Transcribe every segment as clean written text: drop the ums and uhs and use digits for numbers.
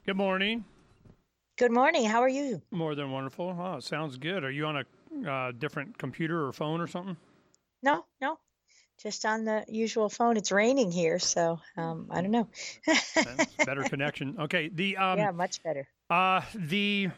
Good morning. Good morning. How are you? More than wonderful. Oh, sounds good. Are you on a different computer or phone or something? No, just on the usual phone. It's raining here, so I don't know. Better connection. Okay. Yeah, much better. The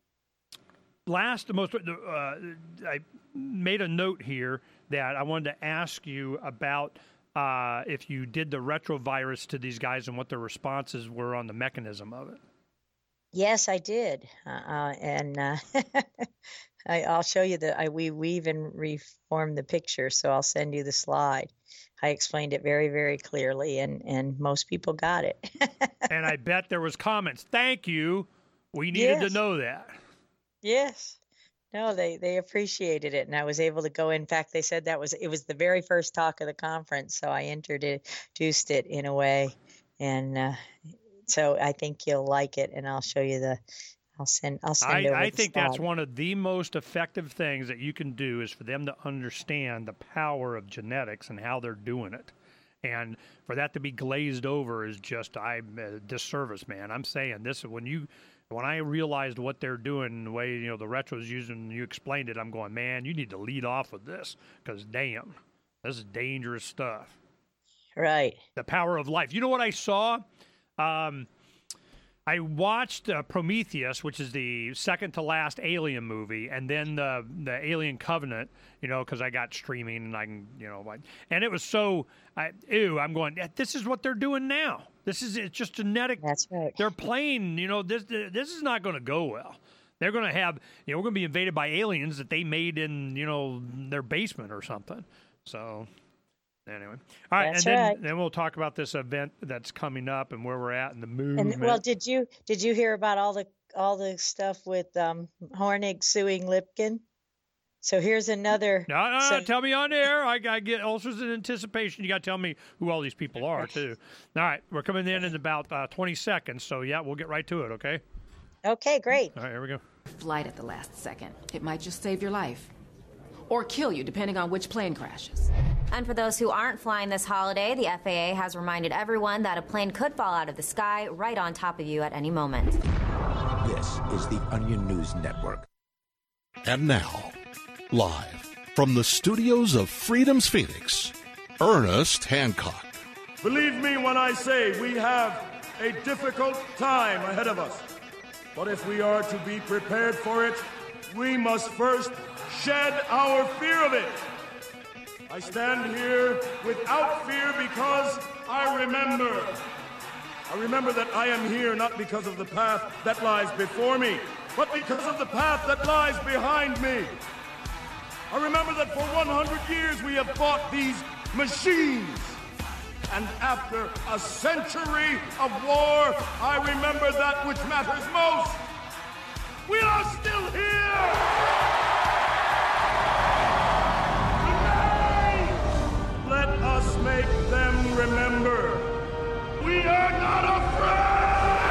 most I made a note here that I wanted to ask you about if you did the retrovirus to these guys and what their responses were on the mechanism of it. Yes, I did, and I'll show you we even reformed the picture, so I'll send you the slide. I explained it very, very clearly, and most people got it. And I bet there was comments. Thank you. We needed to know that. Yes. No, they appreciated it, and I was able to go. In fact, they said it was the very first talk of the conference, so I introduced it in a way, and so I think you'll like it, and I'll show you I'll send over I the think slide. that's one of the most effective things that you can do is for them to understand the power of genetics and how they're doing it. And for that to be glazed over is just a disservice, man. I'm saying this when I realized what they're doing, the way the retro's using, you explained it. I'm going, man, you need to lead off with this because damn, this is dangerous stuff. Right. The power of life. You know what I saw? I watched Prometheus, which is the second to last Alien movie, and then the Alien Covenant, because I got streaming and I can, and it was so, I'm going, this is what they're doing now. It's just genetic. That's right. They're playing, this is not going to go well. They're going to have, we're going to be invaded by aliens that they made in, their basement or something. So anyway, all right, then we'll talk about this event that's coming up and where we're at in the movement. And well, did you hear about all the stuff with Hornig suing Lipkin? So here's another. No, tell me on air. I get ulcers in anticipation. You got to tell me who all these people are too. All right, we're coming in about 20 seconds. So yeah, we'll get right to it. Okay. Okay, great. All right, here we go. Flight at the last second. It might just save your life. Or kill you, depending on which plane crashes. And for those who aren't flying this holiday, the FAA has reminded everyone that a plane could fall out of the sky right on top of you at any moment. This is the Onion News Network. And now, live from the studios of Freedom's Phoenix, Ernest Hancock. Believe me when I say we have a difficult time ahead of us. But if we are to be prepared for it, we must first shed our fear of it. I stand here without fear because I remember that I am here not because of the path that lies before me, but because of the path that lies behind me. I remember that for 100 years we have fought these machines. And after a century of war, I remember that which matters most. We are still here! Let us make them remember. We are not afraid!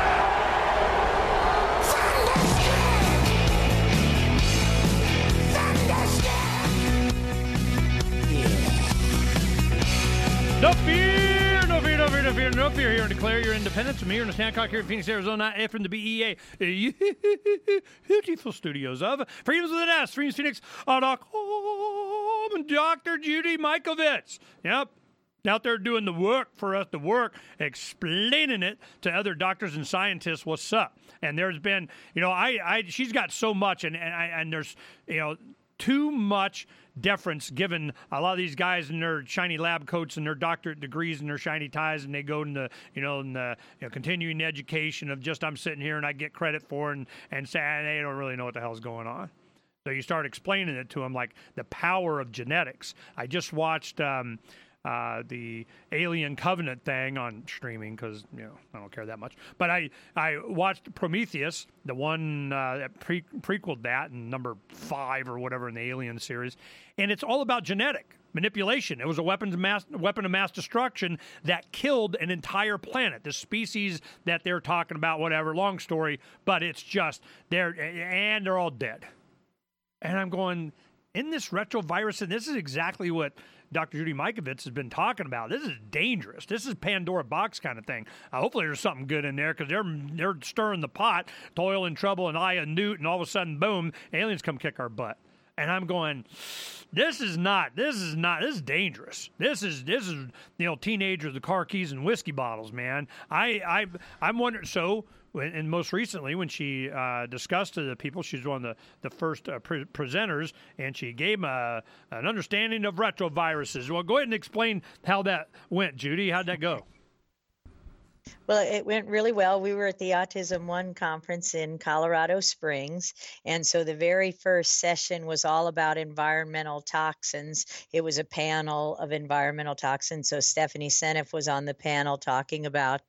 No fear, no fear, no fear, no fear, no fear. Here and declare your independence from me, Ernest Hancock, here in Phoenix, Arizona, from the BEA beautiful studios of Freedom's with an S, FreedomsPhoenix.com, and Dr. Judy Mikovits. Yep. Out there doing the work for us to work, explaining it to other doctors and scientists what's up. And there's been, she's got so much, and there's, too much deference given a lot of these guys in their shiny lab coats and their doctorate degrees and their shiny ties, and they go into continuing education of just I'm sitting here and I get credit for and say they don't really know what the hell's going on. So you start explaining it to them like the power of genetics. I just watched the Alien Covenant thing on streaming because I don't care that much. But I watched Prometheus, the one that prequeled that, and number 5 or whatever in the Alien series, and it's all about genetic manipulation. It was a weapon of mass destruction that killed an entire planet. The species that they're talking about, whatever. Long story, but it's just they're all dead. And I'm going, in this retrovirus, and this is exactly what Dr. Judy Mikovits has been talking about. This is dangerous. This is Pandora box kind of thing. Hopefully there's something good in there because they're stirring the pot, Toil and Trouble and Aya Newt, and all of a sudden, boom, aliens come kick our butt. And I'm going, this is dangerous. This is teenagers, the car keys and whiskey bottles, man. I'm wondering, so, and most recently when she discussed to the people, she's one of the first presenters, and she gave them an understanding of retroviruses. Well, go ahead and explain how that went, Judy. How'd that go? Well, it went really well. We were at the Autism One conference in Colorado Springs. And so the very first session was all about environmental toxins. It was a panel of environmental toxins. So Stephanie Seneff was on the panel talking about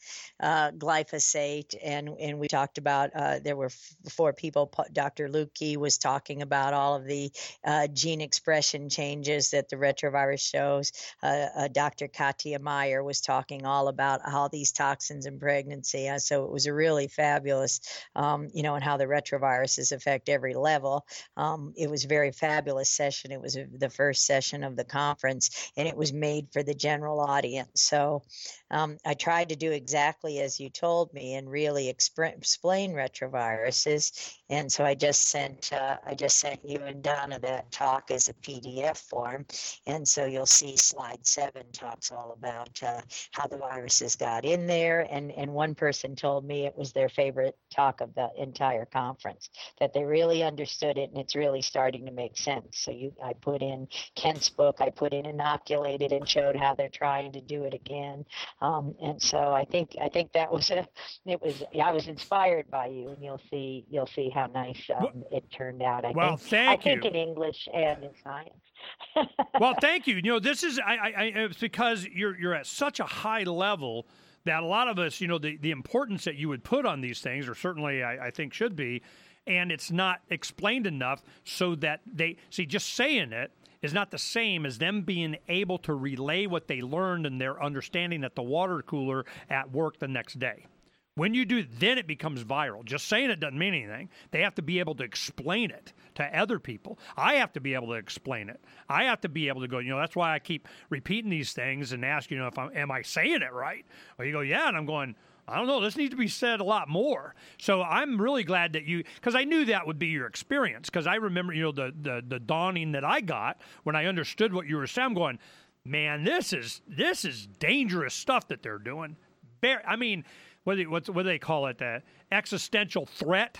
glyphosate. And we talked about, there were 4 people. Dr. Lukey was talking about all of the gene expression changes that the retrovirus shows. Dr. Katia Meyer was talking all about how these toxins in pregnancy. So it was a really fabulous, and how the retroviruses affect every level. It was a very fabulous session. It was the first session of the conference, and it was made for the general audience. So I tried to do exactly as you told me and really explain retroviruses. And so I just sent you and Donna that talk as a PDF form. And so you'll see slide 7 talks all about how the viruses got in there. And one person told me it was their favorite talk of the entire conference, that they really understood it and it's really starting to make sense. So I put in Kent's book, I put in Inoculated and showed how they're trying to do it again. And so I think that was I was inspired by you, and you'll see how nice it turned out. I think in English and in science. Well, thank you. This is it's because you're at such a high level that a lot of us, the importance that you would put on these things, or certainly I think should be, and it's not explained enough so that they see, just saying it is not the same as them being able to relay what they learned and their understanding at the water cooler at work the next day. When you do, then it becomes viral. Just saying it doesn't mean anything. They have to be able to explain it to other people. I have to be able to explain it. I have to be able to go, that's why I keep repeating these things and ask, am I saying it right? Or you go, yeah, and I'm going, I don't know, this needs to be said a lot more. So I'm really glad that because I knew that would be your experience, because I remember, the dawning that I got when I understood what you were saying. I'm going, man, this is dangerous stuff that they're doing. What do they call it? The existential threat,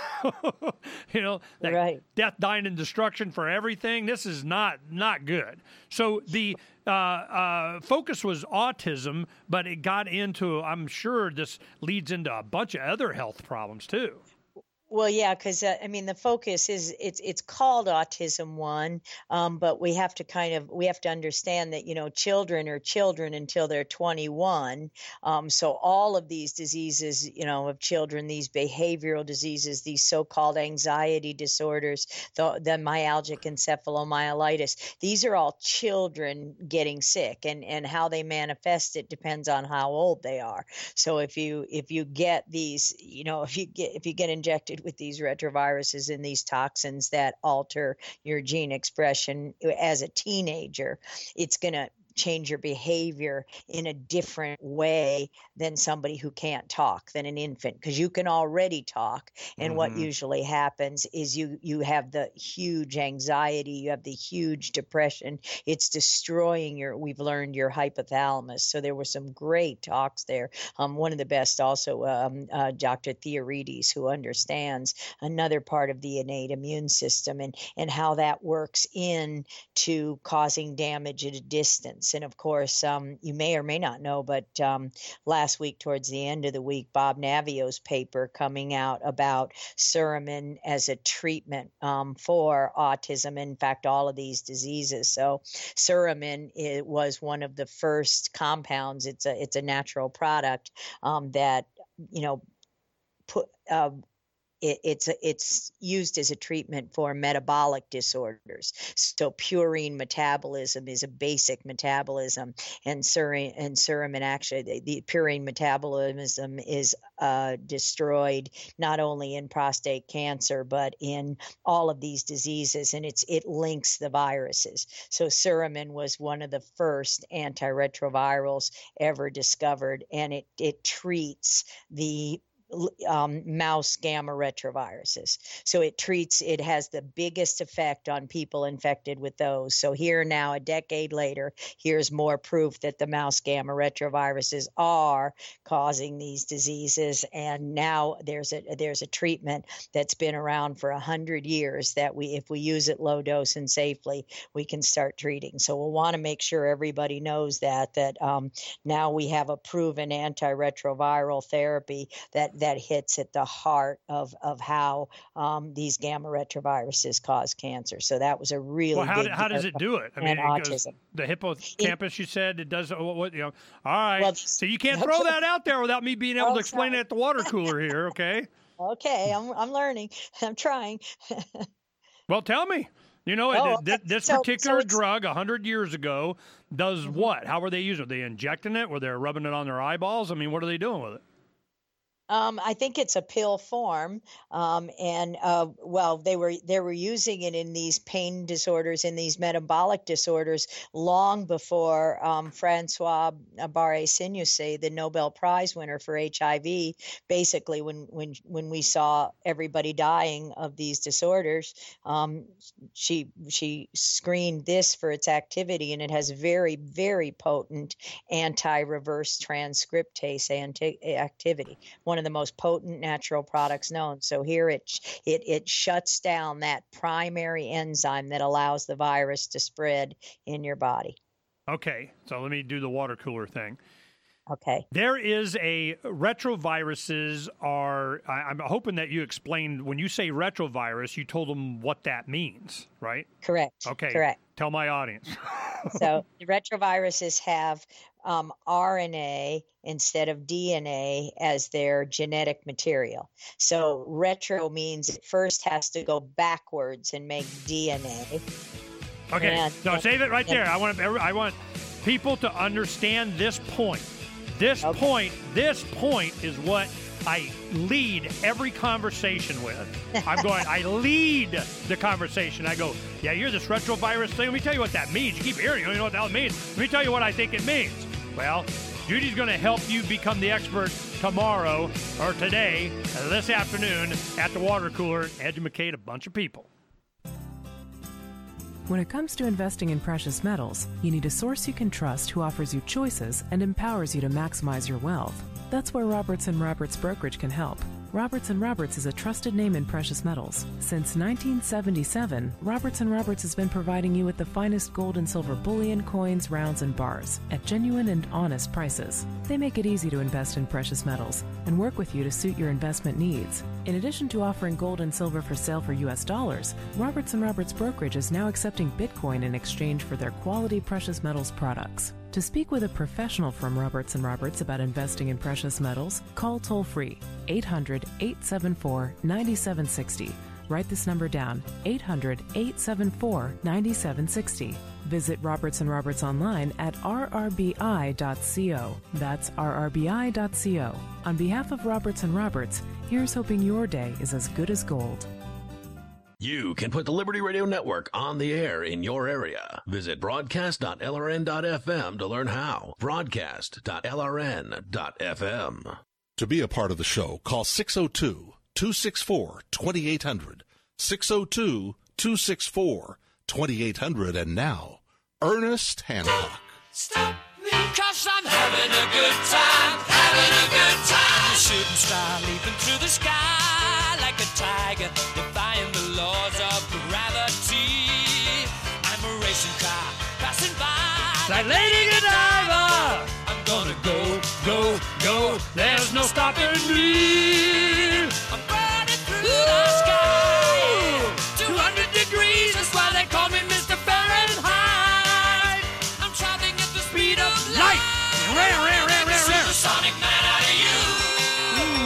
right. Death, dying, and destruction for everything. This is not good. So the focus was autism, but it got into, I'm sure this leads into a bunch of other health problems too. Well, yeah, because the focus is it's called Autism One, but we have to understand that children are children until they're 21. So all of these diseases, of children, these behavioral diseases, these so-called anxiety disorders, the myalgic encephalomyelitis, these are all children getting sick, and how they manifest it depends on how old they are. So if you get these, if you get injected with these retroviruses and these toxins that alter your gene expression as a teenager, it's going to change your behavior in a different way than somebody who can't talk, than an infant, because you can already talk. And what usually happens is you have the huge anxiety, you have the huge depression. It's destroying we've learned your hypothalamus. So there were some great talks there. One of the best also, Dr. Theorides, who understands another part of the innate immune system and how that works into causing damage at a distance. And of course, you may or may not know, but last week, towards the end of the week, Bob Navio's paper coming out about Suramin as a treatment for autism, in fact, all of these diseases. So Suramin was one of the first compounds. It's a natural product that, it's used as a treatment for metabolic disorders. So purine metabolism is a basic metabolism, and suramin actually the purine metabolism is destroyed not only in prostate cancer but in all of these diseases, and it links the viruses. So suramin was one of the first antiretrovirals ever discovered, and it treats the mouse gamma retroviruses. So it has the biggest effect on people infected with those. So here now, a decade later, here's more proof that the mouse gamma retroviruses are causing these diseases. And now there's a treatment that's been around for 100 years that if we use it low dose and safely, we can start treating. So we'll want to make sure everybody knows that now we have a proven antiretroviral therapy that hits at the heart of how these gamma retroviruses cause cancer. So that was a really big how does it do it? I mean, autism. The hippocampus, you said it does. What all right. Well, so you can't throw that out there without me being able to explain it at the water cooler here. Okay. Okay, I'm learning. I'm trying. Well, tell me. This particular drug 100 years ago does what? How were they using it? Were they injecting it? Were they rubbing it on their eyeballs? I mean, what are they doing with it? I think it's a pill form, they were using it in these pain disorders, in these metabolic disorders, long before Francois Barré-Sinoussi, the Nobel Prize winner for HIV. Basically, when we saw everybody dying of these disorders, she screened this for its activity, and it has very, very potent anti-reverse transcriptase activity. One of the most potent natural products known. So here it shuts down that primary enzyme that allows the virus to spread in your body. Okay, so let me do the water cooler thing. Okay. There is retroviruses are, I'm hoping that you explained, when you say retrovirus, you told them what that means, right? Correct. Okay. Correct. Tell my audience. So the retroviruses have RNA instead of DNA as their genetic material. So retro means it first has to go backwards and make DNA. Okay, save it right there. I want people to understand this point. This point is what I lead every conversation with. I lead the conversation. I go, yeah, you're this retrovirus thing. Let me tell you what that means. You keep hearing, you don't know what the hell it means. Let me tell you what I think it means. Well, Judy's going to help you become the expert tomorrow or today, this afternoon at the water cooler, educate a bunch of people. When it comes to investing in precious metals, you need a source you can trust who offers you choices and empowers you to maximize your wealth. That's where Roberts & Roberts Brokerage can help. Roberts & Roberts is a trusted name in precious metals. Since 1977, Roberts & Roberts has been providing you with the finest gold and silver bullion, coins, rounds, and bars at genuine and honest prices. They make it easy to invest in precious metals and work with you to suit your investment needs. In addition to offering gold and silver for sale for U.S. dollars, Roberts & Roberts Brokerage is now accepting Bitcoin in exchange for their quality precious metals products. To speak with a professional from Roberts & Roberts about investing in precious metals, call toll-free 800-874-9760. Write this number down, 800-874-9760. Visit Roberts & Roberts online at rrbi.co. That's rrbi.co. On behalf of Roberts & Roberts, here's hoping your day is as good as gold. You can put the Liberty Radio Network on the air in your area. Visit broadcast.lrn.fm to learn how. Broadcast.lrn.fm. To be a part of the show, call 602-264-2800. 602-264-2800. And now, Ernest Hancock. Stop me, 'cause I'm having a good time, having a good time. Shooting star leaping through the sky like a tiger, defying the laws of gravity. I'm a racing car passing by like Lady Godiva. I'm gonna go, go, go. There's no stopping me. I'm burning through the sky. 200 degrees, that's why they call me Mr. Fahrenheit. I'm traveling at the speed of light. Supersonic man out of you.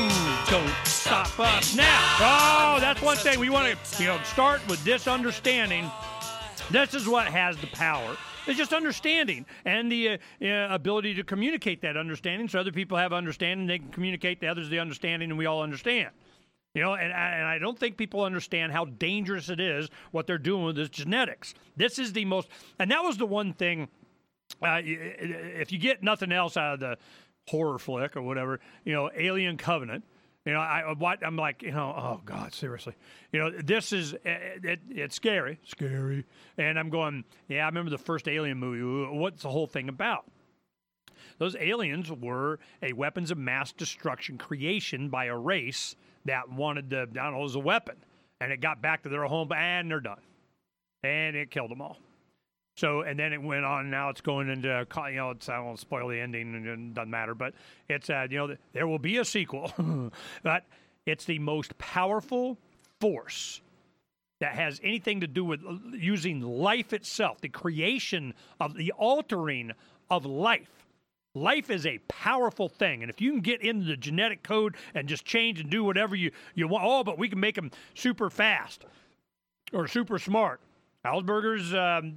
don't stop us now. Oh, that's one thing we want to, start with this understanding. This is what has the power. It's just understanding and the ability to communicate that understanding so other people have understanding. They can communicate to others the understanding, and we all understand. And I don't think people understand how dangerous it is what they're doing with this genetics. This is the most, and that was the one thing, if you get nothing else out of the horror flick or whatever, Alien Covenant, I'm like, oh God, seriously. This is, it's scary. And I'm going, yeah, I remember the first Alien movie. What's the whole thing about? Those aliens were a weapons of mass destruction creation by a race that wanted to, as a weapon. And it got back to their home, and they're done. And it killed them all. So, and then it went on. Now it's going into, I won't spoil the ending, and it doesn't matter. But it's, there will be a sequel. But it's the most powerful force that has anything to do with using life itself, the creation of the altering of life. Life is a powerful thing, and if you can get into the genetic code and just change and do whatever you want, but we can make them super fast or super smart. Asperger's,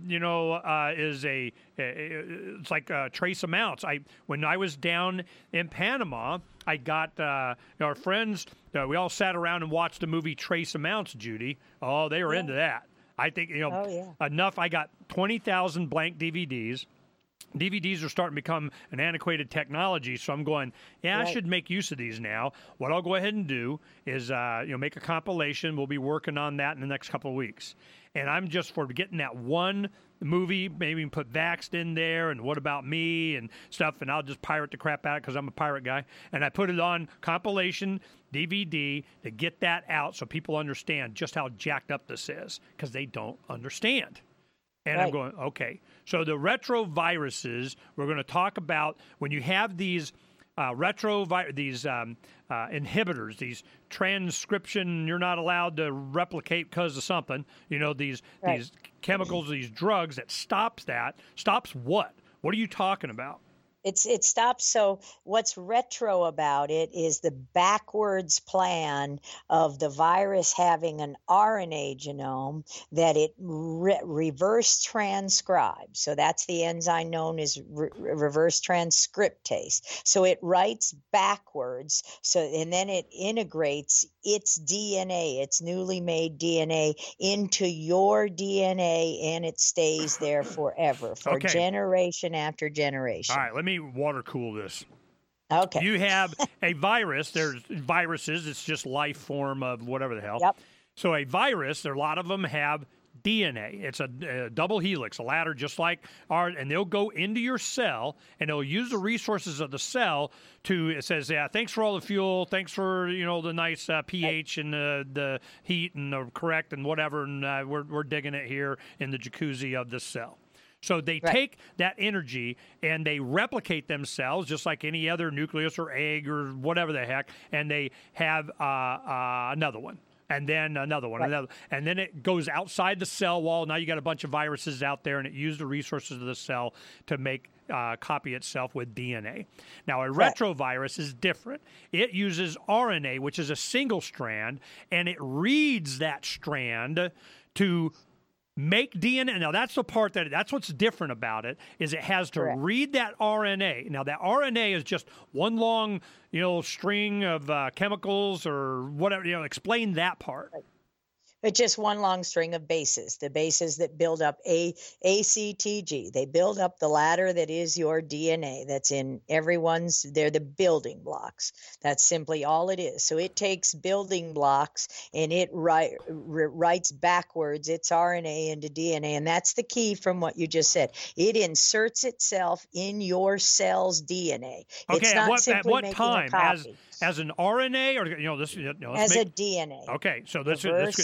it's like trace amounts. When I was down in Panama, I got our friends. We all sat around and watched the movie Trace Amounts. Judy, they were into that. I think enough. I got 20,000 blank DVDs. DVDs are starting to become an antiquated technology, so I'm going, I should make use of these now. What I'll go ahead and do is, make a compilation. We'll be working on that in the next couple of weeks. And I'm just for getting that one movie, maybe put Vaxxed in there and What About Me and stuff, and I'll just pirate the crap out because I'm a pirate guy. And I put it on compilation DVD to get that out so people understand just how jacked up this is because they don't understand. And I'm going, okay. So the retroviruses, we're going to talk about when you have these inhibitors, these transcription, you're not allowed to replicate because of something. These chemicals, these drugs that stops that. Stops what? What are you talking about? It stops. So what's retro about it is the backwards plan of the virus having an RNA genome that it reverse transcribes. So that's the enzyme known as reverse transcriptase. So it writes backwards. And then it integrates its DNA, its newly made DNA, into your DNA, and it stays there forever, for generation after generation. All right, let me water cool this. Okay. You have a virus. There's viruses. It's just life form of whatever the hell. Yep. So a virus, a lot of them have DNA. It's a double helix, a ladder just like ours, and they'll go into your cell, and they'll use the resources of the cell to, it says, thanks for all the fuel, thanks for, the nice pH and the heat and the correct and whatever, and we're digging it here in the jacuzzi of the cell. So they take that energy and they replicate themselves just like any other nucleus or egg or whatever the heck, and they have another one. And then another one, and then it goes outside the cell wall. Now you got a bunch of viruses out there, and it used the resources of the cell to make copy itself with DNA. Now, a retrovirus is different. It uses RNA, which is a single strand, and it reads that strand to make DNA. Now, that's the part that's what's different about it, is it has to read that RNA. Now, that RNA is just one long, string of chemicals or whatever. Explain that part. It's just one long string of bases, the bases that build up ACTG. They build up the ladder that is your DNA. That's in everyone's, they're the building blocks. That's simply all it is. So it takes building blocks and it writes backwards its RNA into DNA. And that's the key from what you just said. It inserts itself in your cell's DNA. Okay, it's not at what time? As an RNA, or as a DNA. Okay, so let's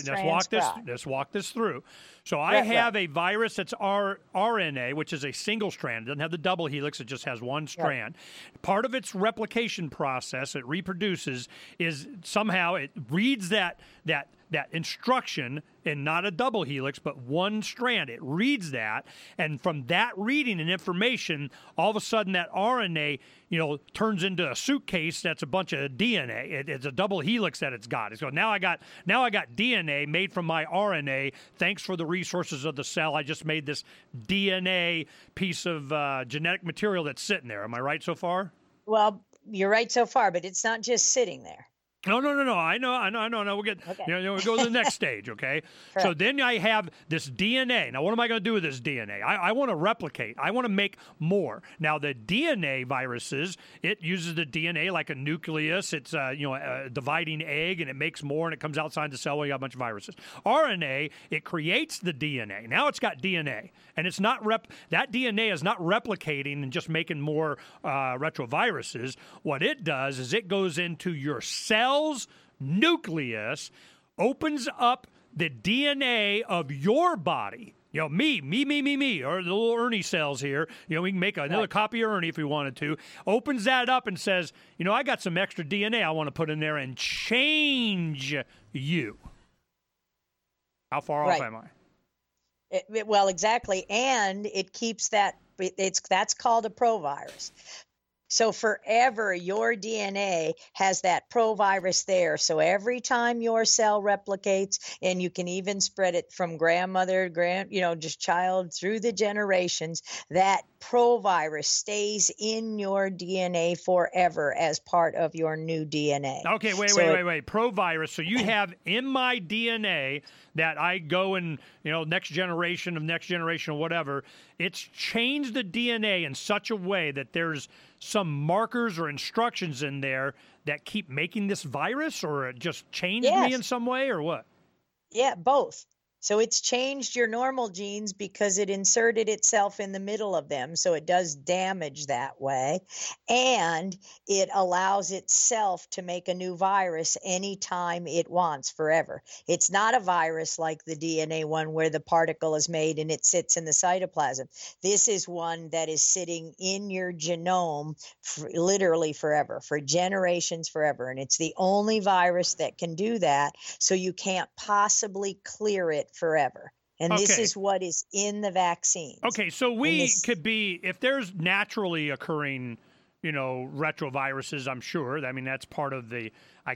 walk this through. So I have a virus that's RNA, which is a single strand. It doesn't have the double helix. It just has one strand. Part of its replication process, it reproduces, is somehow it reads that that instruction, and not a double helix, but one strand. It reads that, and from that reading and information, all of a sudden that RNA, turns into a suitcase that's a bunch of DNA. It's a double helix that it's got. So now I got DNA made from my RNA. Thanks for the resources of the cell. I just made this DNA piece of genetic material that's sitting there. Am I right so far? Well, you're right so far, but it's not just sitting there. No. I know. We'll get. Okay. We go to the next stage. Okay. So then I have this DNA. Now, what am I going to do with this DNA? I want to replicate. I want to make more. Now, the DNA viruses, it uses the DNA like a nucleus. It's a dividing egg, and it makes more, and it comes outside the cell. We got a bunch of viruses. RNA, it creates the DNA. Now it's got DNA, and it's not that DNA is not replicating and just making more retroviruses. What it does is it goes into your cell's nucleus, opens up the DNA of your body. Me, or the little Ernie cells here. We can make another copy of Ernie if we wanted to. Opens that up and says, I got some extra DNA I want to put in there and change you. How far off am I? Well, exactly. And it keeps that, that's called a provirus. So forever, your DNA has that provirus there. So every time your cell replicates, and you can even spread it from grandmother, just child through the generations, that provirus stays in your DNA forever as part of your new DNA. Okay, wait. Provirus. So you have in my DNA that I go and, next generation or whatever, it's changed the DNA in such a way that there's some markers or instructions in there that keep making this virus, or it just changed me in some way, or what? Yeah, both. So it's changed your normal genes because it inserted itself in the middle of them. So it does damage that way. And it allows itself to make a new virus anytime it wants, forever. It's not a virus like the DNA one where the particle is made and it sits in the cytoplasm. This is one that is sitting in your genome literally forever, for generations forever. And it's the only virus that can do that. So you can't possibly clear it forever. And this is what is in the vaccines. Okay, so we could be, if there's naturally occurring, retroviruses, I'm sure. I mean, that's part of the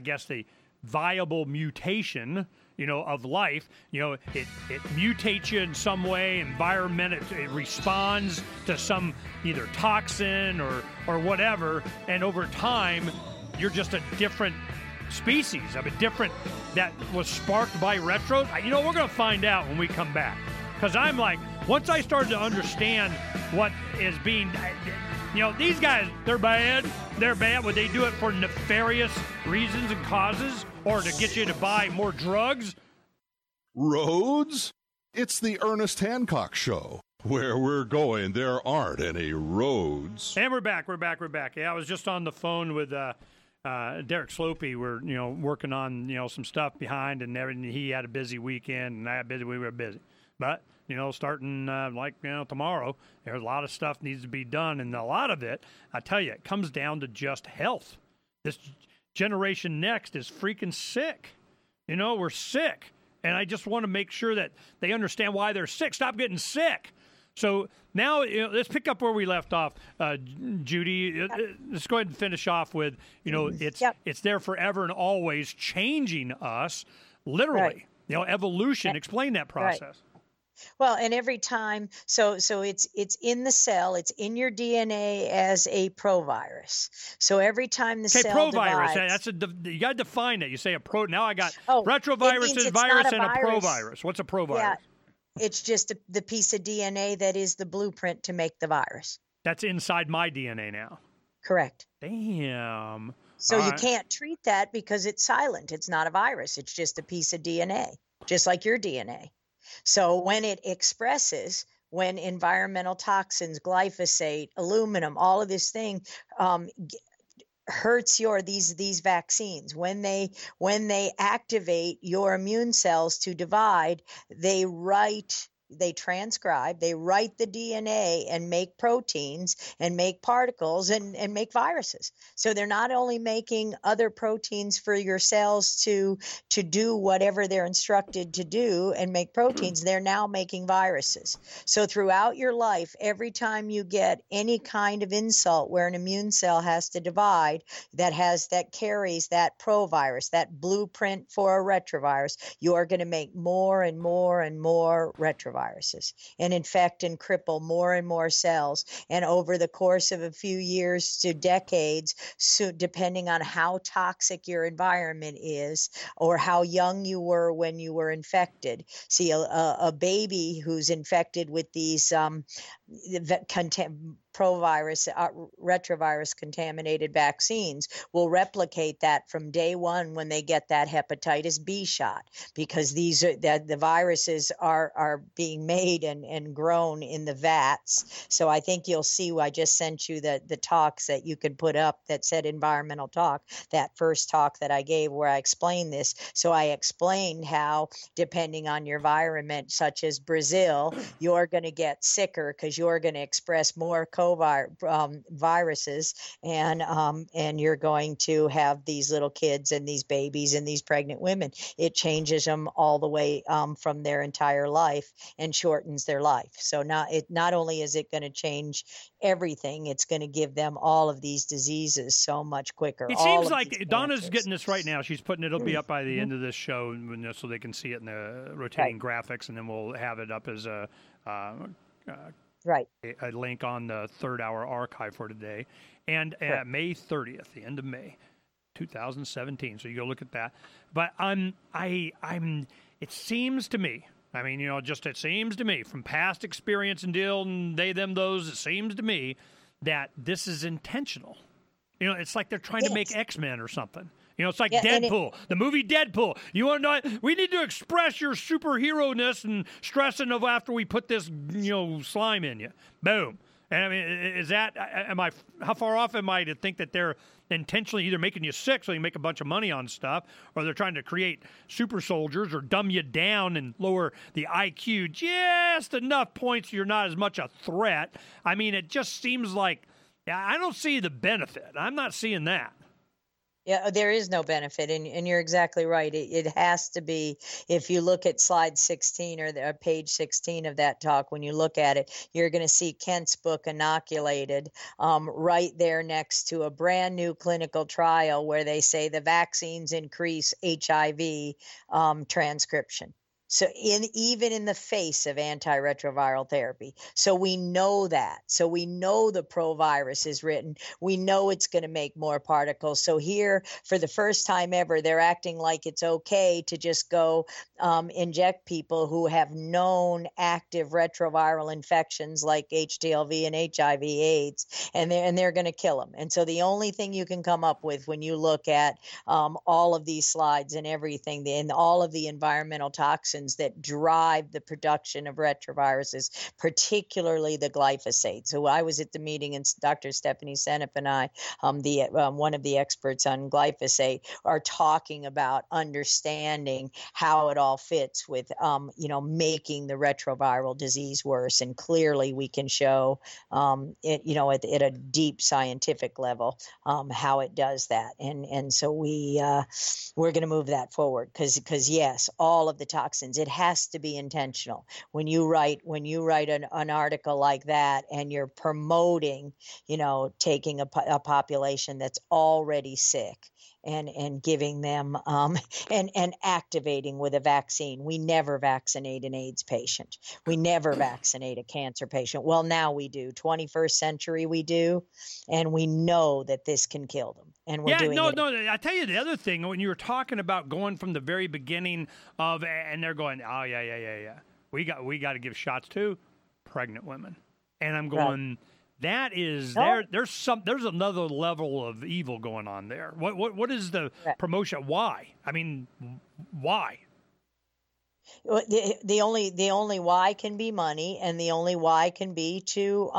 viable mutation, of life. It mutates you in some way, environment, it responds to some either toxin or whatever, and over time, you're just a different species different that was sparked by retros. We're going to find out when we come back, because I'm like, once I started to understand what is being, these guys, they're bad. Would they do it for nefarious reasons and causes, or to get you to buy more drugs? Roads? It's the Ernest Hancock Show. Where we're going, there aren't any roads. And we're back. Yeah, I was just on the phone with Derek Slopey. We're working on some stuff behind and everything. He had a busy weekend and I had busy. We were busy, but starting tomorrow, there's a lot of stuff needs to be done, and a lot of it, I tell you, it comes down to just health. This generation next is freaking sick. We're sick, and I just want to make sure that they understand why they're sick. Stop getting sick. So now let's pick up where we left off, Judy. Let's go ahead and finish off with, it's there forever and always, changing us, literally. Right. Evolution. Explain that process. Right. Well, and every time, so it's in the cell, it's in your DNA as a provirus. So every time the cell provirus, divides, you got to define it. You say a pro. Now I got retroviruses, virus, and a provirus. What's a provirus? Yeah. It's just the piece of DNA that is the blueprint to make the virus. That's inside my DNA now. Correct. Damn. So you can't treat that because it's silent. It's not a virus. It's just a piece of DNA, just like your DNA. So when it expresses, when environmental toxins, glyphosate, aluminum, all of this thing hurts these vaccines, when they activate your immune cells to divide, they write they transcribe, they write the DNA and make proteins and make particles and make viruses. So they're not only making other proteins for your cells to do whatever they're instructed to do and make proteins, they're now making viruses. So throughout your life, every time you get any kind of insult where an immune cell has to divide, that carries that provirus, that blueprint for a retrovirus, you're going to make more and more and more retroviruses and infect and cripple more and more cells. And over the course of a few years to decades, so depending on how toxic your environment is or how young you were when you were infected. See, a baby who's infected with these provirus, retrovirus contaminated vaccines will replicate that from day one when they get that hepatitis B shot, because the viruses are being made and grown in the vats. So I think you'll see, I just sent you the talks that you could put up that said environmental talk, that first talk that I gave where I explained this. So I explained how depending on your environment, such as Brazil, you're going to get sicker because you're going to express more viruses, and you're going to have these little kids and these babies and these pregnant women. It changes them all the way from their entire life and shortens their life. So not only is it going to change everything, it's going to give them all of these diseases so much quicker. It seems like Donna's getting this right now. She's putting it'll be up by the end of this show, so they can see it in the rotating graphics, and then we'll have it up as a link on the third hour archive for today. And May 30th, the end of May 2017. So you go look at that. But it seems to me, it seems to me from past experience and deal and they, them, those, it seems to me that this is intentional. It's like they're trying to make X-Men or something. It's like Deadpool, the movie Deadpool. You want to know? We need to express your superhero-ness and stressing of after we put this, slime in you. Boom. And how far off am I to think that they're intentionally either making you sick so you make a bunch of money on stuff, or they're trying to create super soldiers or dumb you down and lower the IQ just enough points so you're not as much a threat? It just seems like I don't see the benefit. I'm not seeing that. Yeah, there is no benefit, and you're exactly right. It has to be, if you look at slide 16 or page 16 of that talk, when you look at it, you're going to see Kent's book, Inoculated, right there next to a brand new clinical trial where they say the vaccines increase HIV transcription. So even in the face of antiretroviral therapy. So we know that. So we know the provirus is written. We know it's going to make more particles. So here, for the first time ever, they're acting like it's okay to just go inject people who have known active retroviral infections like HTLV and HIV/AIDS, and they're going to kill them. And so the only thing you can come up with when you look at all of these slides and everything, and all of the environmental toxins that drive the production of retroviruses, particularly the glyphosate. So I was at the meeting, and Dr. Stephanie Senep and I, one of the experts on glyphosate, are talking about understanding how it all fits with, making the retroviral disease worse. And clearly we can show it, at a deep scientific level, how it does that. And so we're going to move that forward because yes, all of the toxins, it has to be intentional. When you write an article like that and you're promoting, taking a population that's already sick and giving them and activating with a vaccine. We never vaccinate an AIDS patient. We never vaccinate a cancer patient. Well, now we do. 21st century we do, and we know that this can kill them. And we're doing it. No. I tell you the other thing, when you were talking about going from the very beginning of, and they're going, oh yeah. We got to give shots to pregnant women, and I'm going. Right. That is there's another level of evil going on there. What is the promotion? Why? Why? The only why can be money, and the only why can be to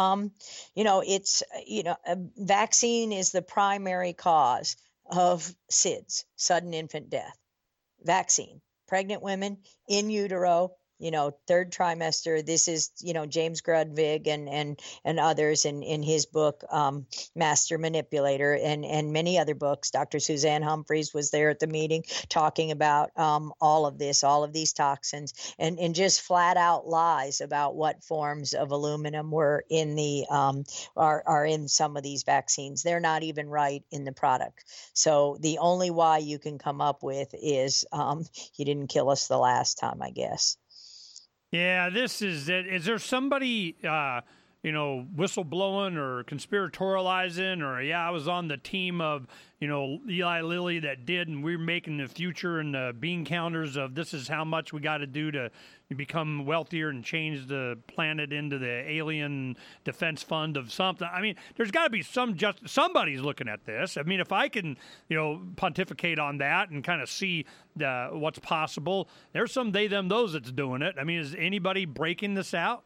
a vaccine is the primary cause of SIDS, sudden infant death. Vaccine, pregnant women in utero, third trimester. This is, James Grudvig and others in his book, Master Manipulator, and many other books. Dr. Suzanne Humphreys was there at the meeting talking about all of these toxins, and just flat out lies about what forms of aluminum were in the are in some of these vaccines. They're not even right in the product. So the only why you can come up with is you didn't kill us the last time, I guess. Yeah, this is it. Is there somebody, whistleblowing or conspiratorializing, or, I was on the team of, Eli Lilly that did, and we're making the future and the bean counters of this is how much we got to do to become wealthier and change the planet into the alien defense fund of something. I mean, there's got to be somebody's looking at this. I mean, if I can, pontificate on that and kind of see what's possible, there's some they, them, those that's doing it. I mean, is anybody breaking this out?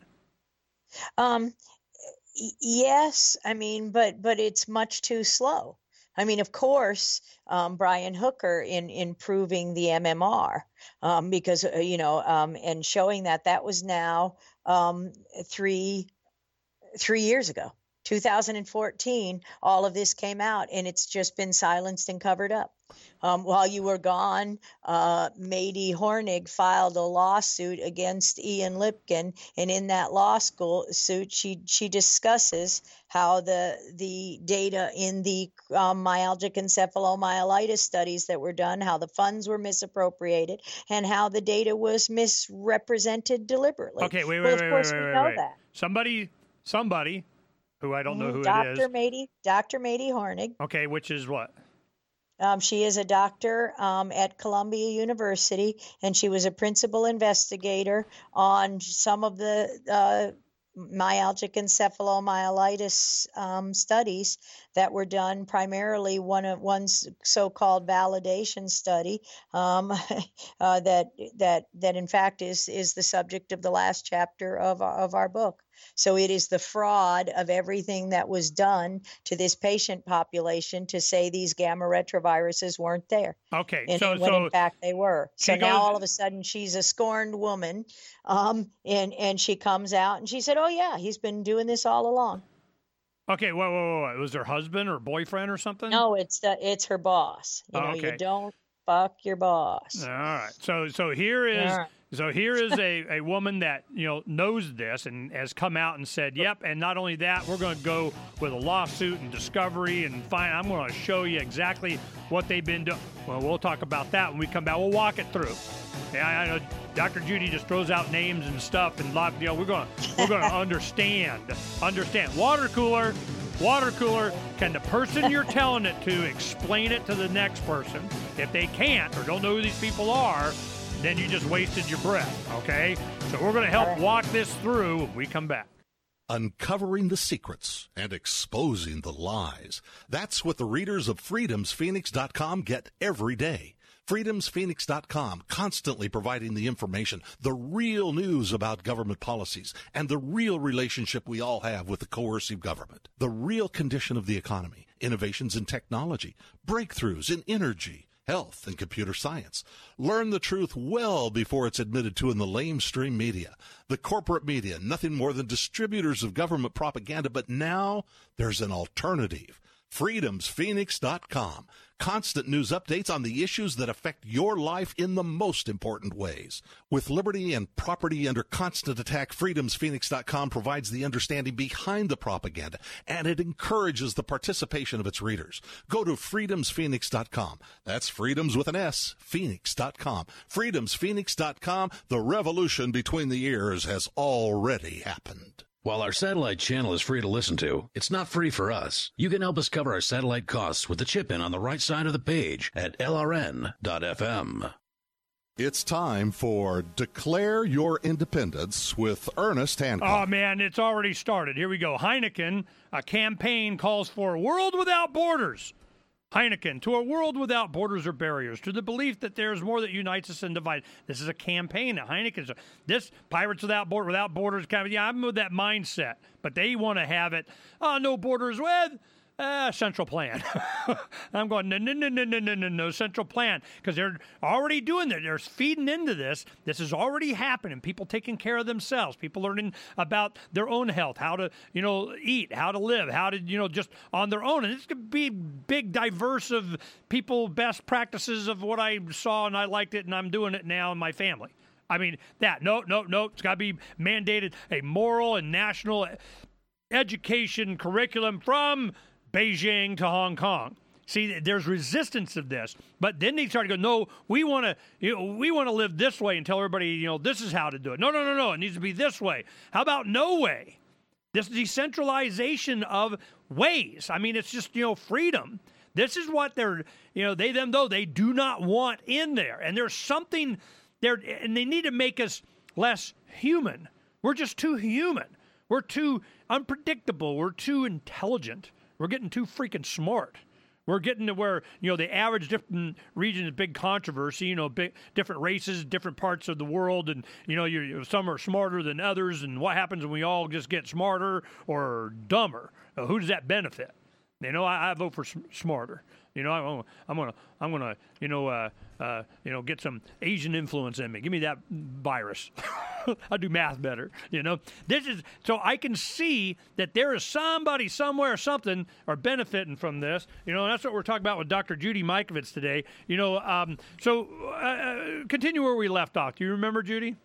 Yes. I mean, but it's much too slow. I mean, of course, Brian Hooker in proving the MMR, because, and showing that was now 3 years ago, 2014, all of this came out, and it's just been silenced and covered up. While you were gone, Mady Hornig filed a lawsuit against Ian Lipkin, and in that lawsuit, she discusses how the data in the myalgic encephalomyelitis studies that were done, how the funds were misappropriated, and how the data was misrepresented deliberately. Okay, wait. That. Somebody, who I don't know who Dr. it is. Dr. Mady Hornig. Okay, which is what? She is a doctor at Columbia University, and she was a principal investigator on some of the myalgic encephalomyelitis studies that were done, primarily one's so-called validation study that in fact is the subject of the last chapter of our book. So it is the fraud of everything that was done to this patient population to say these gamma retroviruses weren't there. Okay, when in fact they were. So now all of a sudden she's a scorned woman, and she comes out and she said, "Oh yeah, he's been doing this all along." Okay, whoa. Was her husband or boyfriend or something? No, it's her boss. Okay. You don't fuck your boss. All right. So here is. All right. So here is a woman that, knows this and has come out and said, yep, and not only that, we're going to go with a lawsuit and discovery and I'm going to show you exactly what they've been doing. Well, we'll talk about that when we come back. We'll walk it through. Yeah, I know Dr. Judy just throws out names and stuff, and we're going to understand. Water cooler. Can the person you're telling it to explain it to the next person? If they can't or don't know who these people are, then you just wasted your breath, okay? So we're going to help walk this through when we come back. Uncovering the secrets and exposing the lies. That's what the readers of freedomsphoenix.com get every day. freedomsphoenix.com, constantly providing the information, the real news about government policies, and the real relationship we all have with the coercive government. The real condition of the economy, innovations in technology, breakthroughs in energy, health, and computer science. Learn the truth well before it's admitted to in the lamestream media. The corporate media, nothing more than distributors of government propaganda, but now there's an alternative. freedomsphoenix.com. Constant news updates on the issues that affect your life in the most important ways. With liberty and property under constant attack, freedomsphoenix.com provides the understanding behind the propaganda, and it encourages the participation of its readers. Go to freedomsphoenix.com. That's freedoms with an S, phoenix.com. freedomsphoenix.com. The revolution between the ears has already happened. While our satellite channel is free to listen to, it's not free for us. You can help us cover our satellite costs with the chip-in on the right side of the page at LRN.FM. It's time for Declare Your Independence with Ernest Hancock. Oh, man, it's already started. Here we go. Heineken, a campaign calls for a world without borders. Heineken, to a world without borders or barriers, to the belief that there is more that unites us and divides. This is a campaign. Heineken's this Pirates Without Borders kind of, I'm with that mindset, but they want to have it, no borders with central plan. I'm going, no, central plan, because they're already doing that. They're feeding into this. This is already happening. People taking care of themselves, people learning about their own health, how to, eat, how to live, how to, just on their own. And it's going to be big, diverse of people, best practices of what I saw and I liked it and I'm doing it now in my family. I mean, no, it's got to be mandated, a moral and national education curriculum from Beijing to Hong Kong. See, there's resistance of this, but then they started to go, no, we want to live this way and tell everybody, this is how to do it. No, it needs to be this way. How about no way? This decentralization of ways. I mean, it's just, freedom. This is what they're, they do not want in there. And there's something there, and they need to make us less human. We're just too human. We're too unpredictable. We're too intelligent. We're getting too freaking smart. We're getting to where, the average different region is big controversy, different races, different parts of the world, and, some are smarter than others, and what happens when we all just get smarter or dumber? Who does that benefit? I vote for smarter. I'm gonna get some Asian influence in me. Give me that virus. I do math better. This is so I can see that there is somebody somewhere, something are benefiting from this. And that's what we're talking about with Dr. Judy Mikovits today. Continue where we left off. Do you remember, Judy?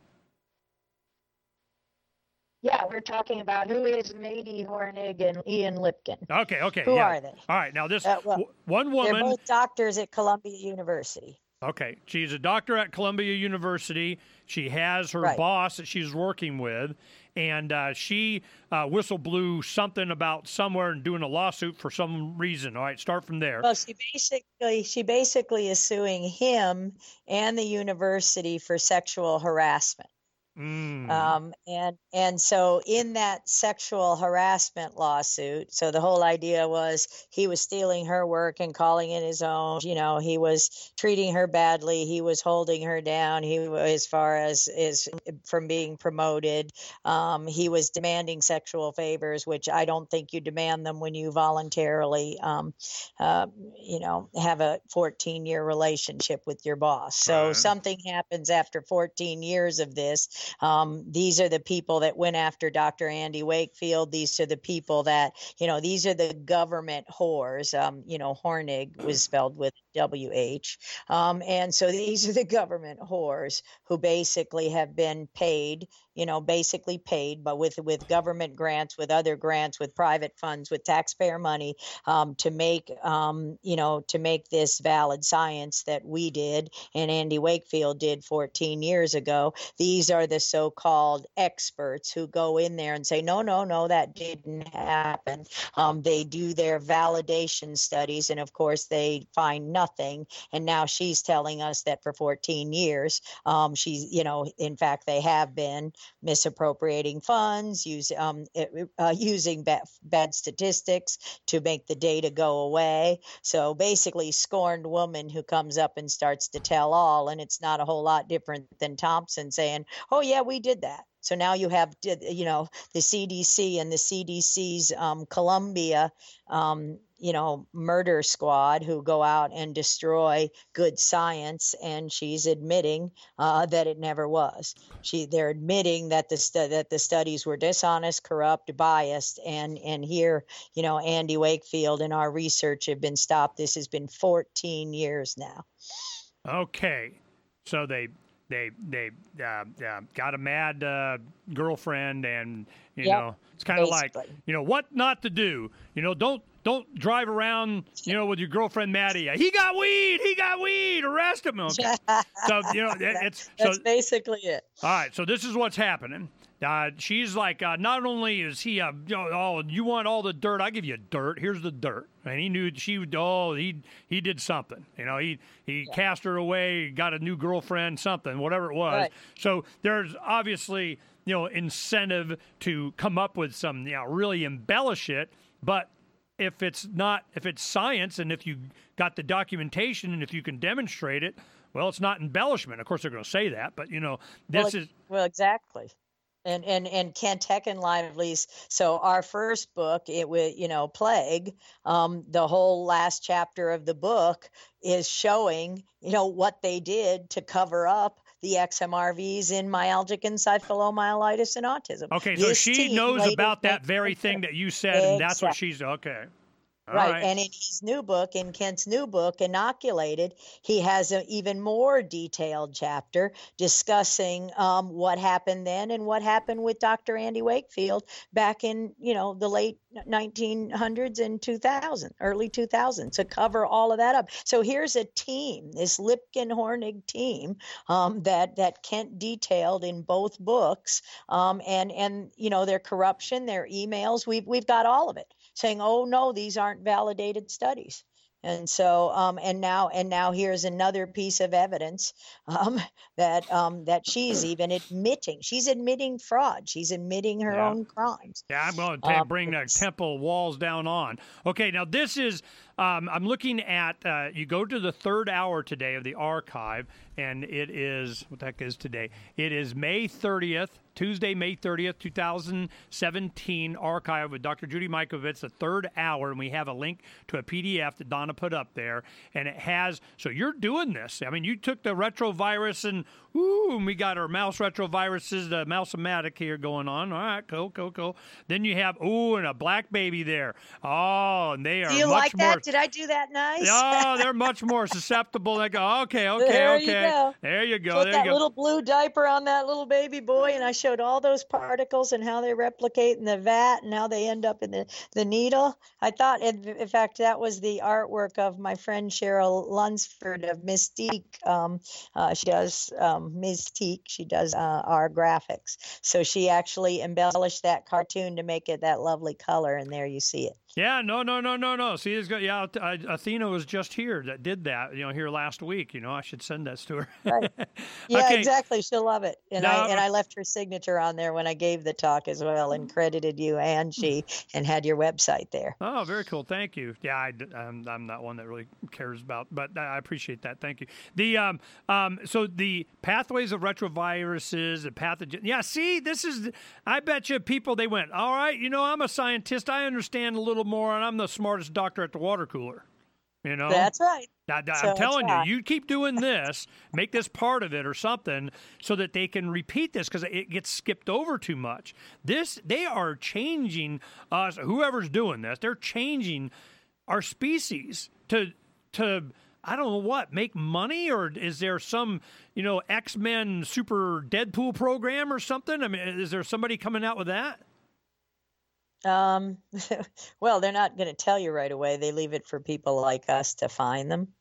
Yeah, we're talking about who is Mady Hornig and Ian Lipkin. Okay. Who are they? All right, now this one woman. They're both doctors at Columbia University. Okay, she's a doctor at Columbia University. She has her boss that she's working with, and she whistle blew something about somewhere and doing a lawsuit for some reason. All right, start from there. Well, she basically is suing him and the university for sexual harassment. And so in that sexual harassment lawsuit, so the whole idea was he was stealing her work and calling it his own. He was treating her badly. He was holding her down. As far as from being promoted, he was demanding sexual favors, which I don't think you demand them when you voluntarily, have a 14-year relationship with your boss. So something happens after 14 years of this. These are the people that went after Dr. Andy Wakefield. These are the people that, these are the government whores. Hornig was spelled with WH. And so these are the government whores who basically have been paid, but with government grants, with other grants, with private funds, with taxpayer money, to make this valid science that we did and Andy Wakefield did 14 years ago. These are the so-called experts who go in there and say, no, that didn't happen. They do their validation studies, and of course they find nothing. And now she's telling us that for 14 years, in fact, they have been misappropriating funds, using bad statistics to make the data go away. So basically, scorned woman who comes up and starts to tell all, and it's not a whole lot different than Thompson saying, oh, yeah, we did that. So now you have, the CDC and the CDC's Columbia, murder squad who go out and destroy good science, and she's admitting that it never was. They're admitting that the studies were dishonest, corrupt, biased, and here, Andy Wakefield and our research have been stopped. This has been 14 years now. Okay, so they got a mad girlfriend, and it's kind of like what not to do. Don't drive around with your girlfriend mad at you. He got weed. Arrest him. Okay. So that's basically it. All right. So this is what's happening. She's like, not only is he, you want all the dirt? I give you dirt. Here's the dirt. And he knew he did something. He cast her away, got a new girlfriend, something, whatever it was. Right. So there's obviously, incentive to come up with some, really embellish it. But if it's science, and if you got the documentation, and if you can demonstrate it, well, it's not embellishment. Of course, they're going to say that, but this is. Well, exactly. and Kent Heckenlively's. So our first book, it was, Plague. The whole last chapter of the book is showing, what they did to cover up the XMRVs in myalgic encephalomyelitis and autism. Okay, so she knows about that very thing that you said, and that's what she's okay. All right. And in his new book, in Kent's new book, Inoculated, he has an even more detailed chapter discussing what happened then and what happened with Dr. Andy Wakefield back in, the late 1900s and 2000, early 2000s, to cover all of that up. So here's a team, this Lipkin-Hornig team that Kent detailed in both books, and their corruption, their emails, we've got all of it, saying, oh no, these aren't validated studies. And so, and now here's another piece of evidence that she's even admitting. She's admitting fraud. She's admitting her own crimes. Yeah, I'm going to bring the temple walls down on. Okay, now this is. I'm looking at. You go to the third hour today of the archive, and it is what the heck is today? It is May 30th. Tuesday, May 30th, 2017, archive with Dr. Judy Mikovits, the third hour, and we have a link to a PDF that Donna put up there, and it has, so you're doing this. I mean, you took the retrovirus, and we got our mouse retroviruses, the Mouse-O-Matic here going on. All right, cool. Then you have, and a black baby there. Oh, and they are Do you much like more. that? Did I do that nice? Oh, they're much more susceptible. They go, okay. There you go. There you go. Put that little blue diaper on that little baby boy, and I showed all those particles and how they replicate in the vat and how they end up in the needle. I thought, in fact, that was the artwork of my friend Cheryl Lunsford of Mystique. She does Mystique. She does our graphics. So she actually embellished that cartoon to make it that lovely color, and there you see it. Yeah, no. See, Athena was just here that did that, here last week. I should send that to her. Right. Yeah, Okay. exactly. She'll love it. And I left her signature on there when I gave the talk as well, and credited you and she, and had your website there. Oh, very cool. Thank you. Yeah, I'm not one that really cares about, but I appreciate that. Thank you. The so the pathways of retroviruses and pathogen. Yeah, see, this is. I bet you people they went. All right, I'm a scientist. I understand a little more, and I'm the smartest doctor at the water cooler. That's right. I'm telling you, you keep doing this, make this part of it or something, so that they can repeat this, because it gets skipped over too much. They are changing us. Whoever's doing this, they're changing our species to I don't know what, make money, or is there some X-Men super Deadpool program or something? I mean, is there somebody coming out with that? Well, they're not going to tell you right away. They leave it for people like us to find them.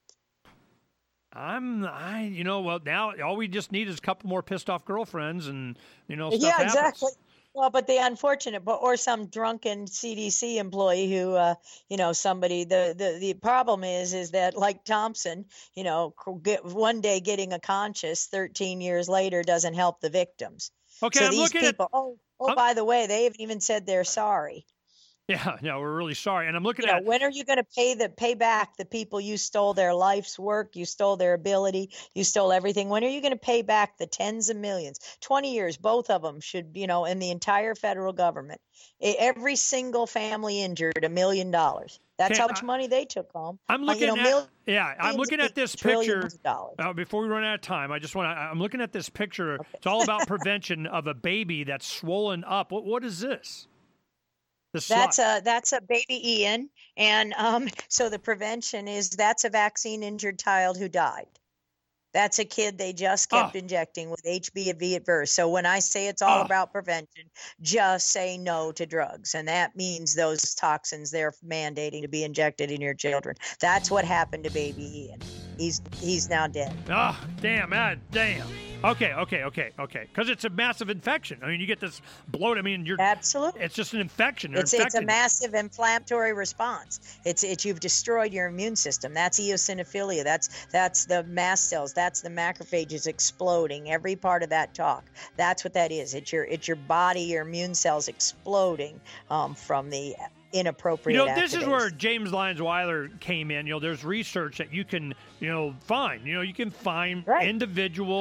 Well, now all we just need is a couple more pissed off girlfriends, and stuff Yeah, happens. exactly. Well, but the unfortunate, or some drunken CDC employee who, somebody. The problem is that, like Thompson, one day getting a conscience 13 years later doesn't help the victims. Okay, so I'm these looking people, at. By the way, they haven't even said they're sorry. Yeah, no, we're really sorry. And I'm looking at. When are you going to pay back the people you stole their life's work, you stole their ability, you stole everything? When are you going to pay back the tens of millions? 20 years, both of them should, in the entire federal government. Every single family injured, $1 million. That's how much money they took home. I'm looking I'm looking at this picture. Before we run out of time, I'm looking at this picture. Okay. It's all about prevention of a baby that's swollen up. What is this? That's a baby Ian, and so the prevention is that's a vaccine injured child who died. That's a kid they just kept injecting with HBV at birth. So when I say it's all about prevention, just say no to drugs, and that means those toxins they're mandating to be injected in your children. That's what happened to baby Ian. He's now dead. Oh, damn. Okay. Because it's a massive infection. I mean, you get this bloat. I mean, absolutely. It's just an infection. It's a massive inflammatory response. It's you've destroyed your immune system. That's eosinophilia. That's the mast cells. That's the macrophages exploding. Every part of that talk. That's what that is. It's your body, your immune cells exploding from the inappropriate this is where James Lyons Weiler came in. There's research that you can find. You can find individual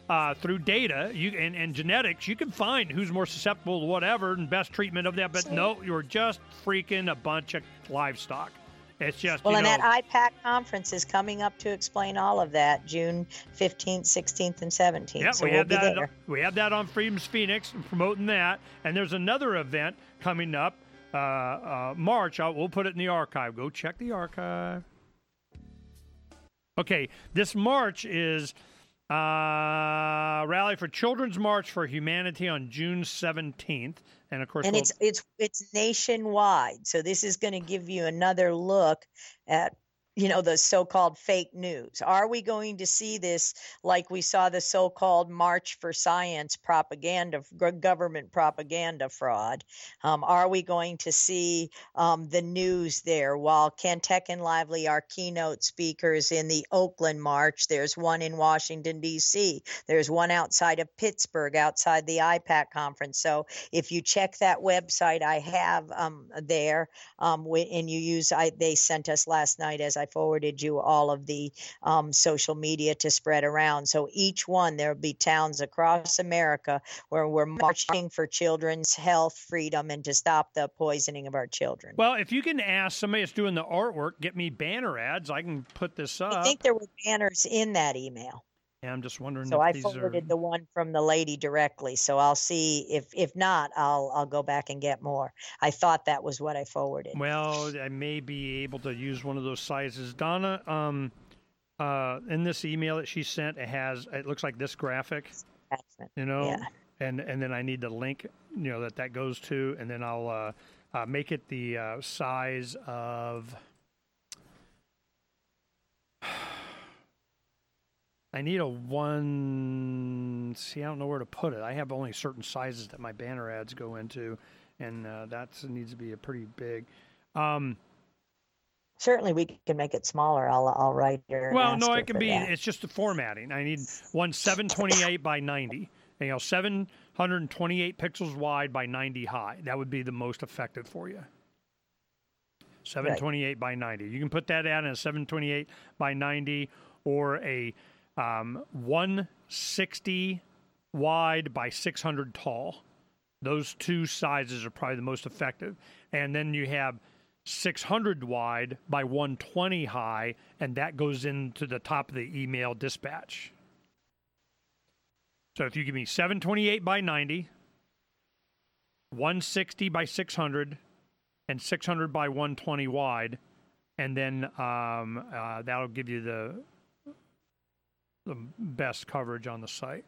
through data and genetics, you can find who's more susceptible to whatever and best treatment of that. But no, you're just freaking a bunch of livestock. It's just, well, and that IPAC conference is coming up to explain all of that, June 15th, 16th, and 17th. Yeah, so we we'll have be that. there. We have that on Freedom's Phoenix, promoting that. And there's another event coming up, March. We'll put it in the archive. Go check the archive. Okay, this March is Rally for Children's March for Humanity on June 17th. And of course, and it's nationwide. So this is going to give you another look at, the so-called fake news. Are we going to see this like we saw the so-called March for Science propaganda, government propaganda fraud? Are we going to see the news there? While Kentuck and Lively are keynote speakers in the Oakland March, there's one in Washington, D.C. There's one outside of Pittsburgh, outside the IPAC conference. So if you check that website I have there, and you use, they sent us last night, as I forwarded you all of the social media to spread around. So each one, there'll be towns across America where we're marching for children's health, freedom, and to stop the poisoning of our children. Well, if you can ask somebody that's doing the artwork, get me banner ads, I can put this up. I think there were banners in that email. Yeah, I'm just wondering. So if I these forwarded are... the one from the lady directly. So I'll see if not, I'll go back and get more. I thought that was what I forwarded. Well, I may be able to use one of those sizes. Donna, in this email that she sent, it looks like this graphic. Yeah. And then I need the link, that goes to, and then I'll make it the size of. I need a one. See, I don't know where to put it. I have only certain sizes that my banner ads go into, and that needs to be a pretty big. Certainly, we can make it smaller. I'll write here. Well, no, it can be. That. It's just the formatting. I need one 728 by 90. 728 pixels wide by 90 high. That would be the most effective for you. 728 by 90. You can put that out in a 728 by 90 or a 160 wide by 600 tall. Those two sizes are probably the most effective. And then you have 600 wide by 120 high, and that goes into the top of the email dispatch. So if you give me 728 by 90, 160 by 600, and 600 by 120 wide, and then that'll give you the best coverage on the site.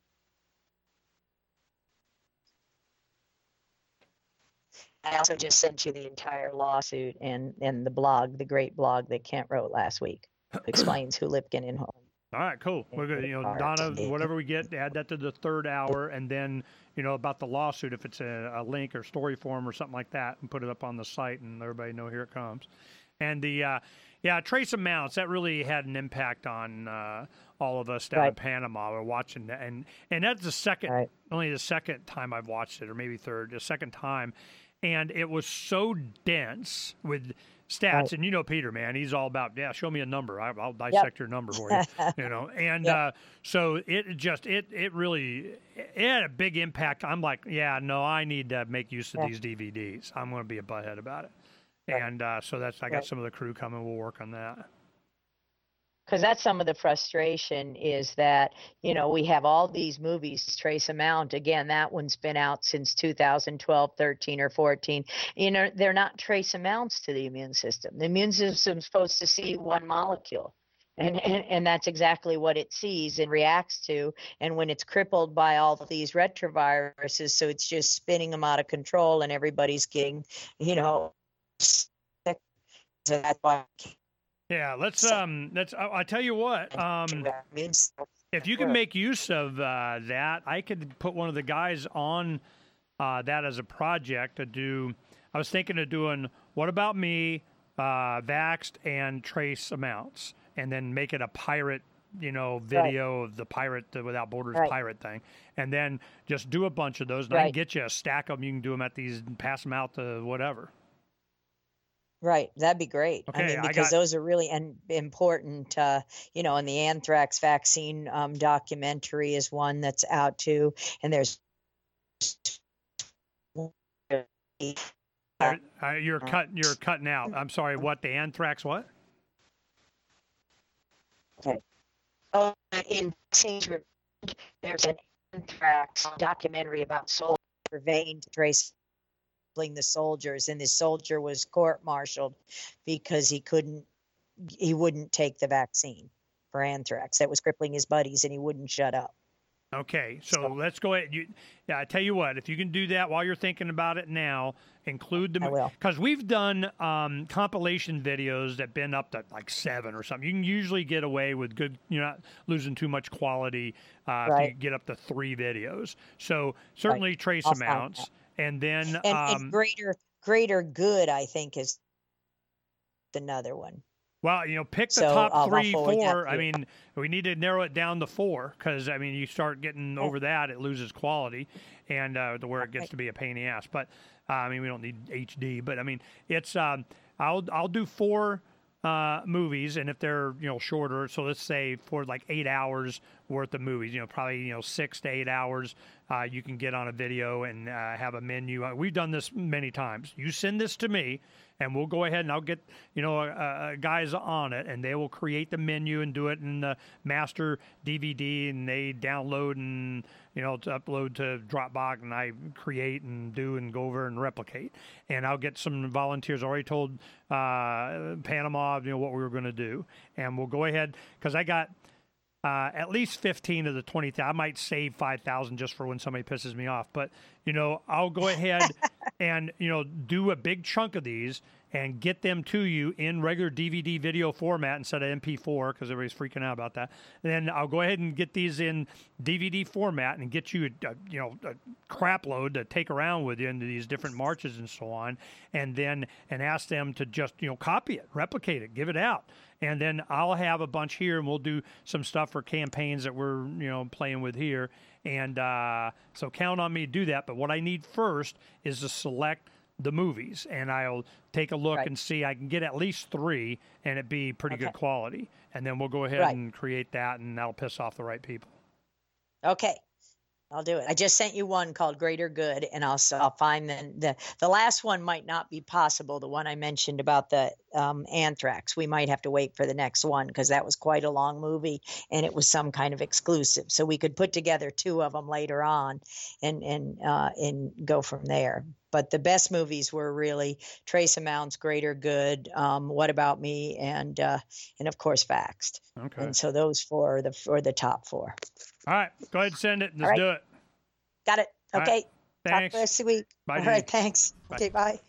I also just sent you the entire lawsuit and the blog, the great blog that Kent wrote last week. Explains who Lipkin and Holm. All right, cool. We're good. Donna, whatever we get, add that to the third hour, and then about the lawsuit, if it's a link or story form or something like that, and put it up on the site, and everybody know here it comes. And the trace amounts, that really had an impact on all of us down in Panama. We're watching that, and that's the second, only the second time I've watched it, or maybe third, the second time, and it was so dense with stats, and Peter, man, he's all about, show me a number. I'll dissect your number for you, and so it really had a big impact. I'm like, I need to make use of these DVDs. I'm going to be a butthead about it. And so I got some of the crew coming. We'll work on that. Because that's some of the frustration is that, we have all these movies, Trace Amount. Again, that one's been out since 2012, 13, or 14. They're not trace amounts to the immune system. The immune system's supposed to see one molecule. And that's exactly what it sees and reacts to. And when it's crippled by all of these retroviruses, so it's just spinning them out of control and everybody's getting, sick. So that's why. Yeah, let's I tell you what, if you can make use of that, I could put one of the guys on that as a project to do. I was thinking of doing What About Me, Vaxxed, and Trace Amounts, and then make it a pirate, video of the pirate, the Without Borders pirate thing, and then just do a bunch of those, and I can get you a stack of them. You can do them at these and pass them out to whatever. Right. That'd be great. Okay, I mean, because those are really important, and the anthrax vaccine documentary is one that's out too. And there's you're cutting out. I'm sorry. What, the anthrax? What? Okay. Oh, in there's an anthrax documentary about soldier vein tracing the soldiers, and the soldier was court-martialed because he wouldn't take the vaccine for anthrax. That was crippling his buddies, and he wouldn't shut up. Okay, so let's go ahead. I tell you what, if you can do that while you're thinking about it now, include them. I will. Because we've done compilation videos that been up to like 7 or something. You can usually get away with good, you're not losing too much quality if you get up to 3 videos. So certainly trace amounts. And then and greater good, I think, is another one. Well, pick the top 3, 4. I mean, we need to narrow it down to 4 because, I mean, you start getting over that, it loses quality and where it gets to be a pain in the ass. But, I mean, we don't need HD. But, I mean, it's I'll do 4 movies, and if they're, shorter, so let's say for like 8 hours worth of movies, probably, 6 to 8 hours, you can get on a video and have a menu. We've done this many times. You send this to me, and we'll go ahead and I'll get, guys on it, and they will create the menu and do it in the master DVD, and they download and, to upload to Dropbox, and I create and do and go over and replicate. And I'll get some volunteers. I already told Panama, what we were going to do. And we'll go ahead, because I got at least 15 of the 20,000. I might save 5,000 just for when somebody pisses me off. But, I'll go ahead and, do a big chunk of these and get them to you in regular DVD video format instead of MP4, because everybody's freaking out about that. And then I'll go ahead and get these in DVD format and get you a crap load to take around with you into these different marches and so on, and ask them to just copy it, replicate it, give it out. And then I'll have a bunch here, and we'll do some stuff for campaigns that we're playing with here. And so count on me to do that. But what I need first is to select the movies, and I'll take a look and see. I can get at least 3, and it'd be pretty good quality. And then we'll go ahead and create that, and that'll piss off the right people. Okay. I'll do it. I just sent you one called Greater Good, and I'll find the last one might not be possible. The one I mentioned about the anthrax, we might have to wait for the next one because that was quite a long movie and it was some kind of exclusive. So we could put together 2 of them later on and go from there. But the best movies were really Trace Amounts, Greater Good, What About Me, and of course Vaxxed. Okay. And so those 4 are the top 4. All right, go ahead and send it. Let's do it. Got it. Okay. Thanks. Talk to us this week. Bye, All right. Thanks. Bye. Okay. Bye.